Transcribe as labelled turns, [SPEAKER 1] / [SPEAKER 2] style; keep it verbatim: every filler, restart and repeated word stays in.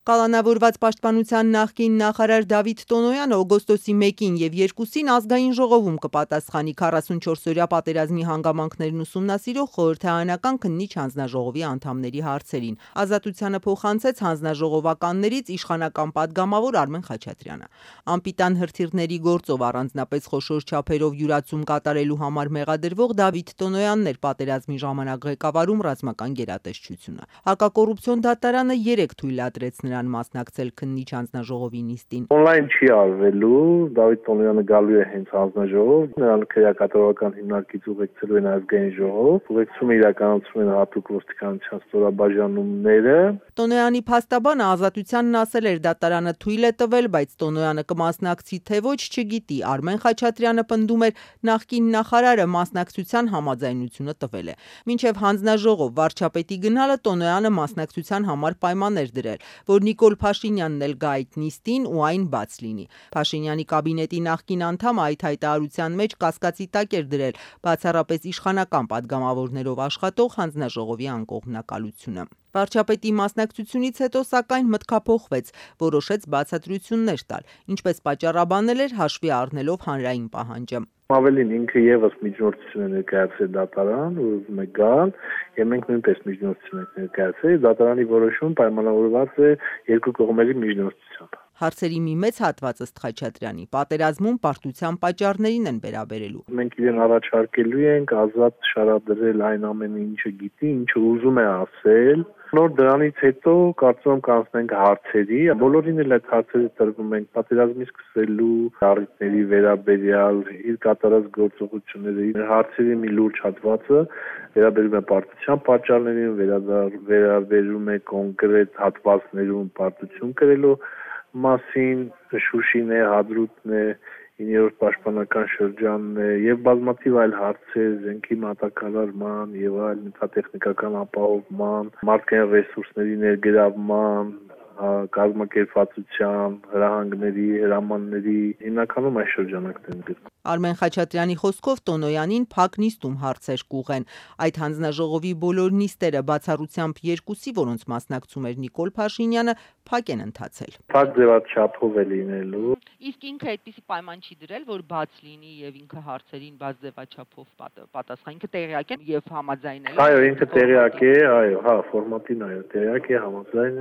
[SPEAKER 1] Կալանավորված պաշտպանության նախկին նախարար Դավիթ Տոնոյանը օգոստոսի մեկին և երկուսին ազգային ժողովում կպատասխանի քառասունչորսօրյա պատերազմի հանգամանքներն ուսումնասիրող խորհրդարանական քննիչ հանձնաժողովի անդամների հարցերին։ Ազատությանը փոխանցեց հանձնաժողովականներից իշխանական պատգամավոր Արմեն Խաչատրյանը։ Անպիտան հրթիռների գործով առանձնապես խոշոր չափերով յուրացում կատարելու համար մեղադրվող Դավիթ Տոնոյանն էր պատերազմի ժամանակ ղեկավարում ռազմական գերատեսչությունը։ Հակակոռուպցիոն դատարանը երեկ թույլատրեց նրան մասնակցել քննիչ հանձնաժողովի նիստին։
[SPEAKER 2] Օնլայն չի արվելու, Դավիթ Տոնոյանը գալու է հենց հանձնաժողով, նրան քրեակատարողական հիմնարկից ուղեկցելու են ազգային ժողով, ուղեկցումը իրականացում են հատուկ ոստիկանության ստորաբաժանումները։
[SPEAKER 1] Տոնոյանի փաստաբանը Ազատությանն ասել էր դատարանը թույլ է տվել, բայց Տոնոյանը կմասնակցի թե ոչ չգիտի։ Արմեն Խաչատրյանը պնդում էր նախկին նախարարը մասնակցության համաձայնությունը տվել է։ Մինչև հանձնաժողով վարչապետի գնալը Տոնոյանը մասնակցության համար պայման էր դրել, որ Նիկոլ Փաշինյանն էլ գա այդ նիստին ու այն բաց լինի։ Փաշինյանի կաբինետի նախկին անդամը այդ հայտարարության մեջ կասկածի տակ էր դրել բացառապես իշխանական պատգամավորներով աշխատող հանձնաժողովի անկողմնակալությունը։ Վարչապետի մասնակցությունից հետո սակայն մտքափոխվեց, որոշեց բացատրություններ տալ, ինչպես պատճառաբանել էր հաշվի առնելով հանրային պահանջը։
[SPEAKER 2] Ավելին ինքը եւս միջնորդություն է ներկայացրել դատարան, որ ուզում է գալ, եւ մենք նույնպես միջնորդություն ենք ներկայացրել։ Դատարանի որոշումը պայմանավորված է երկու կողմերի միջնորդությամբ։
[SPEAKER 1] Հարցերի մի մեծ հատված ըստ Խաչատրյանի պատերազմում պարտության պատճառներին են վերաբերելու։
[SPEAKER 2] Մենք իրեն առաջարկելու ենք ազատ շարադրել այն ամենը, ինչը գիտի, ինչը ուզում է ասել։ Նոր դրանից հետո կարծում եմ կանցնենք հարցերի, բոլորին էլ այդ հարցերը տրվում ենք պատերազմի սկսելու առիթների վերաբերյալ, իր կատարած գործողությունների հարցերի մի լուրջ հատվածը վերաբերում է պարտության պատճառներին, վերաբերում է կոնկրետ հատվածներում պարտություն կրելու մասին, Շուշին է, Հադրութն է, իններորդ պաշտպանական շրջանն է եւ բազմաթիվ այլ հարցեր, զենքի մատակարարման եւ այլ նյութատեխնիկական ապահովման, մարդկային ռեսուրսների ներգրավման, կազմակերպվածության, հրահանգների, հրամանների հիմնականում այս շրջանակներն են։
[SPEAKER 1] Արմեն Խաչատրյանի խոսքով Տոնոյանին փակ նիստում հարցեր կուղեն։ Այդ հանձնաժողովի բոլոր նիստերը բացառությամբ երկուսի, որոնց մասնակցում էր Նիկոլ Փաշինյանը, փակ են ընթացել։
[SPEAKER 2] Փակ ձևաչափով է լինելու։
[SPEAKER 1] Իսկ ինքը այդպիսի պայման չի դրել, որ բաց լինի եւ ինքը հարցերին բաց ձևաչափով պատասխան։ Ինքը տեղյակ է եւ համաձայնել է։
[SPEAKER 2] Այո, ինքը տեղյակ է, այո, հա, ֆորմատին այո, տեղյակ է, համաձայն է։